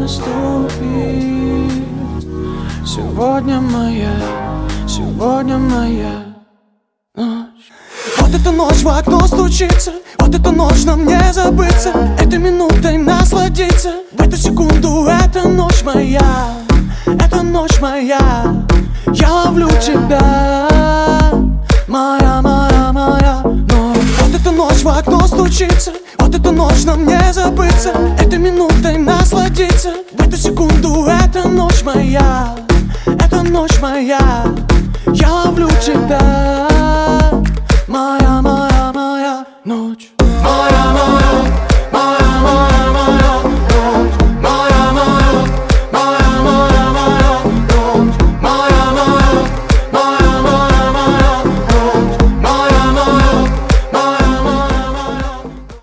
наступит. Сегодня моя ночь. Вот эта ночь в окно стучится, вот эта ночь нам не забыться, этой минутой насладиться. В эту секунду эта ночь моя, эта ночь моя. Я ловлю тебя, моя ночь. Вот эта ночь в окно стучится, вот эта ночь нам не забыться, этой минутой насладиться. В эту секунду эта ночь моя, эта ночь моя. Я ловлю тебя, моя